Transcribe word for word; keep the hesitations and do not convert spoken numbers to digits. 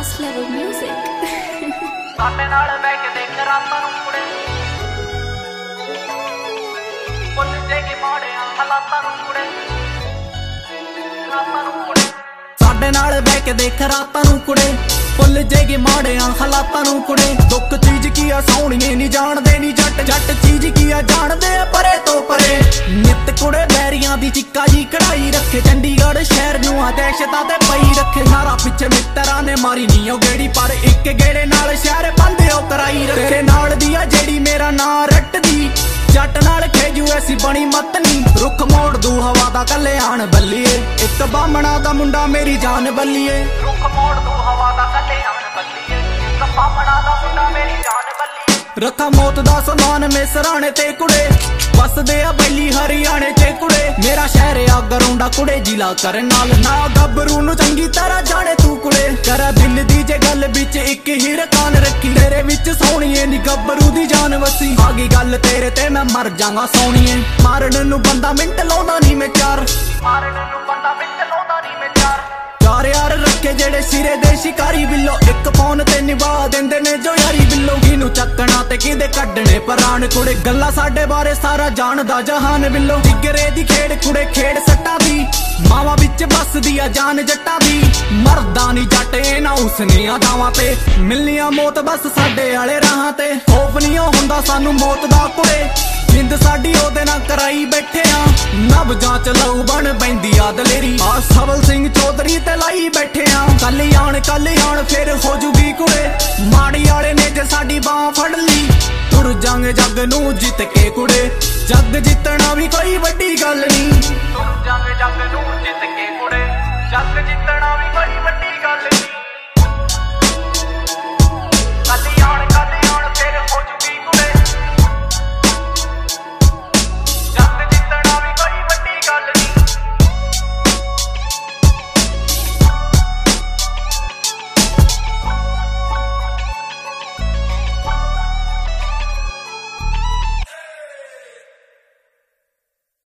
Fast level music. ਸਾਡੇ ਨਾਲ ਬਹਿ ਕੇ ਦੇਖ ਰਾਤਾਂ ਨੂੰ ਕੁੜੇ ਭੁੱਲ ਜੇਗੀ ਮਾੜਿਆਂ ਹਾਲਾਤਾਂ ਨੂੰ ਕੁੜੇ ਰਾਤਾਂ ਨੂੰ ਕੁੜੇ ਸਾਡੇ ਨਾਲ ਬਹਿ ਕੇ ਦੇਖ ਰਾਤਾਂ ਨੂੰ ਕੁੜੇ ਭੁੱਲ ਜੇਗੀ ਮਾੜਿਆਂ ਹਾਲਾਤਾਂ ਨੂੰ ਕੁੜੇ ਦੁੱਖ ਚੀਜ਼ ਕੀ ਆ ਸੋਹਣੀਏ ਨਹੀਂ ਜਾਣਦੇ ਨਹੀਂ ਜੱਟ ਜੱਟ ਚੀਜ਼ ਕੀ ਆ ਜਾਣਦੇ ਆ ਪਰੇ ਤੋਂ ਪਰੇ ਨਿੱਤ ਕੁੜੇ ਬੈਰੀਆਂ ਦੀ ਚਿੱਕਾ ਜੀ ਕਢਾਈ ਰੱਖੇ ਚੰਡੀਗੜ੍ਹ ਸ਼ਹਿਰ ਨੂੰ ਆ ਦਹਿਸ਼ਤਾਂ ਤੇ ਪਈ ਰੱਖੇ ਨਾਰਾ ਪਿੱਛੇ ਮਿੱਤਰਾਂ ਨੇ ਮਾਰੀ ਨੀ ਉਹ ਗੇੜੀ ਪਰ ਇੱਕ ਗੇੜੇ ਨਾਲ ਸ਼ਹਿਰ ਬੰਦੇ ਉਹ ਕਰਾਈ ਰੱਖੇ ਤੇਰੇ ਨਾਲ ਦੀ ਆ ਜਿਹੜੀ ਮੇਰਾ ਨਾਂ ਰੱਟਦੀ ਜੱਟ ਨਾਲ ਖੇਜੂ ਐਸੀ ਬਣੀ ਮਤਨੀ ਰੁੱਖ ਮੋੜ ਦੂ ਹਵਾ ਦਾ ਕਲਿਆਣ ਬੱਲੀਏ ਇੱਕ ਬਾਹਮਣਾ ਦਾ ਮੁੰਡਾ ਮੇਰੀ ਜਾਨ ਬੱਲੀਏ ਰੁੱਖ ਮੋੜ ਦੂ ਹਵਾ ਦਾ ਕਲਿਆਣ ਬੱਲੀਏ ਇੱਕ ਬਾਹਮਣਾ ਦਾ ਮੁੰਡਾ ਮੇਰੀ ਜਾਨ ਬੱਲੀਏ ਰੱਖਾ ਮੌਤ ਦਾ ਸਮਾਨ ਮੇਸਰਾਣੇ ਤੇ ਕੁੜੇ ਵਸਦੇ ਆ ਬੈਲੀ ਹਰਿਆਣੇ ਚ ਕੁੜੇ ਮੇਰਾ ਸ਼ਹਿਰ ਆ ਗਰਾਉਂਡਾ ਕੁੜੇ ਜ਼ਿਲ੍ਹਾ ਕਰਨ ਨਾਲ ਨਾ ਗੱਭਰੂ ਨੂੰ ਚੰਗੀ ਤਰ੍ਹਾਂ ਜਾਣੇ ਤੂੰ ਕੁੜੇ ਕਰਾ ਦਿਲ ਦੀ ਜੇ ਗੱਲ ਵਿੱਚ ਇੱਕ ਹੀ ਰਕਾਨ ਰੱਖੀ ਤੇਰੇ ਵਿੱਚ ਸੋਹਣੀਏ ਨੀ ਗੱਭਰੂ ਦੀ ਜਾਨ ਵਸੀ ਆ ਗਈ ਗੱਲ ਤੇਰੇ ਤੇ ਮੈਂ ਮਰ ਜਾਗਾ ਸੋਹਣੀਏ ਮਾਰਨ ਨੂੰ ਬੰਦਾ ਮਿੰਟ ਲਾਉਂਦਾ ਨਹੀਂ ਮੈਂ ਚਾਰ ਮਾਰਨ ਨੂੰ ਬੰਦਾ ਮਿੰਟ ਲਾਉਂਦਾ ਨਹੀਂ ਮੈਂ ਚਾਰ ਚਾਰ ਯਾਰ ਰੱਖੇ ਜਿਹੜੇ ਸਿਰੇ ਦੇ ਸ਼ਿਕਾਰੀ ਬਿੱਲੋ ਇੱਕ ਫੋਨ ਤੇ ਨਿਭਾ ਦਿੰਦੇ ਨੇ ਜੋ ਯਾਰੀ ਬਿੱਲੋ ਕਿਨੂੰ ਚੱਕਣਾ ਤੇ ਕਿਹਦੇ ਕੱਢਣੇ ਪ੍ਰਾਣ ਕੁੜੇ ਗੱਲਾਂ ਸਾਡੇ ਬਾਰੇ ਸਾਰਾ ਜਾਣਦਾ ਜਹਾਨ ਬਿੱਲੋ ਜਿਗਰੇ ਦੀ ਖੇਡ ਕੁੜੇ ਖੇਡ ਸੱਟਾਂ ਦੀ ਮਾਵਾ ਵਿੱਚ ਬਸਦੀ ਆ ਜਾਨ ਜੱਟਾਂ ਦੀ ਮਰਦਾ ਨੀ ਜੱਟ ਇਹ ਨਾ ਉਸਨੇ ਆਦਾਵਾਂ ਤੇ ਮਿਲਨੀਆਂ ਮੌਤ ਬਸ ਸਾਡੇ ਵਾਲੇ ਰਾਹਾਂ ਤੇ ਖੌਫ ਨਹੀਂ ਹੁੰਦਾ ਸਾਨੂੰ ਮੌਤ ਦਾ ਕੁੜੇ ਜਿੰਦ ਸਾਡੀ ਉਹਦੇ ਨਾਲ ਕਰਾਈ ਬੈਠੇ ਆ ਨਬ ਜਾਂਚ ਲਊ ਬਣ ਪੈਂਦੀ ਆ ਦਲੇਰੀ ਆ ਸਬਲ ਸਿੰਘ ਚੌਧਰੀ ਤੇ ਲਾਈ ਬੈਠੇ ਆ ਕੱਲ ਆਣ ਕੱਲ ਆਣ ਫਿਰ ਹੋ ਜੂਗੀ ਕੁੜੇ ਮਾੜੀ ਵਾਲੇ ਨੇ ਜੇ ਸਾਡੀ ਬਾਹ ਫੜ ਲਈ ਤੁਰ ਜਾਂਗੇ ਜੱਗ ਨੂੰ ਜਿੱਤ ਕੇ ਕੁੜੇ ਜੱਗ ਜਿੱਤਣਾ ਵੀ ਕੋਈ ਵੱਡੀ ਗੱਲ ਨਹੀਂ ਤੁਰ ਜਾਂਗੇ ਜੱਗ ਨੂੰ ਜਿੱਤ ਕੇ ਕੁੜੇ ਜੱਗ ਜਿੱਤਣਾ ਵੀ ਕੋਈ ਵੱਡੀ ਗੱਲ ਨਹੀਂ।